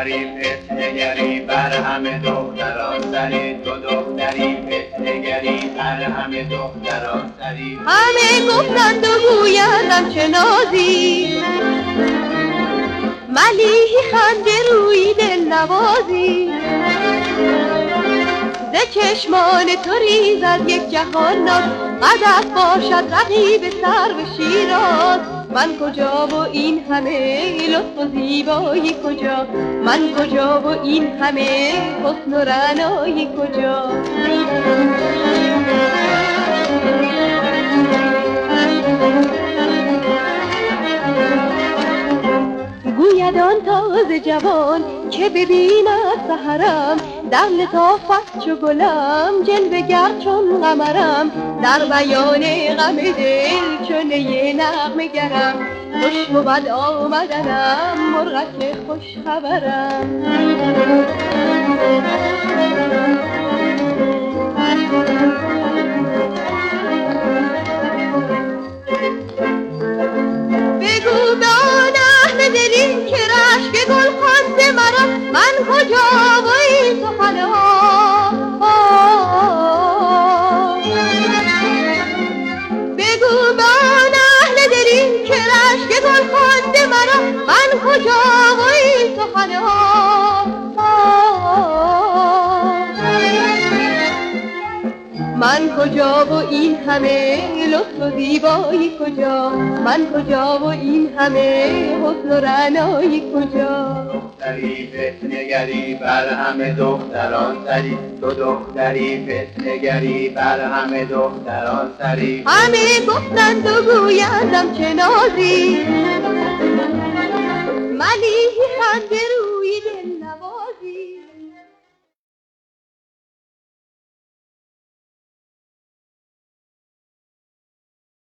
دختری فتنگری بر همه دختران سری، تو دختری فتنگری بر همه دختران سری. همه گفتند و گویندم چه نازی، ملیحی خنده روی دل نوازی. ز چشمان تو ریزد یک جهان ناز، قدت باشد رقیب سرو شیراز. من کجا و این همه لطف و زیبایی کجا، من کجا و این همه حسن و رعنایی کجا. گوید آن تازه جوان که ببیند سحرم، در لطافت چو گلم جلوه گر چون قمرم. در بیان غم دل چو نی نغمه گرم، خوش بود آمدنم مرغک خوش خبرم. بگو به آن اهل دلی که رشک گل خوانده مرا، من کجا و این سخنها. بگو به آن اهل دلی که رشک گل خوانده مرا، من کجا و این سخنها. من کجا و این همه لطف و زیبایی کجا، من کجا و این همه حسن و رعنایی کجا. دختری فتنگری بر همه دختران سری، تو دختری فتنگری بر همه دختران سری. همه گفتند و گویندم چه نازی، ملیحی خنده روی دل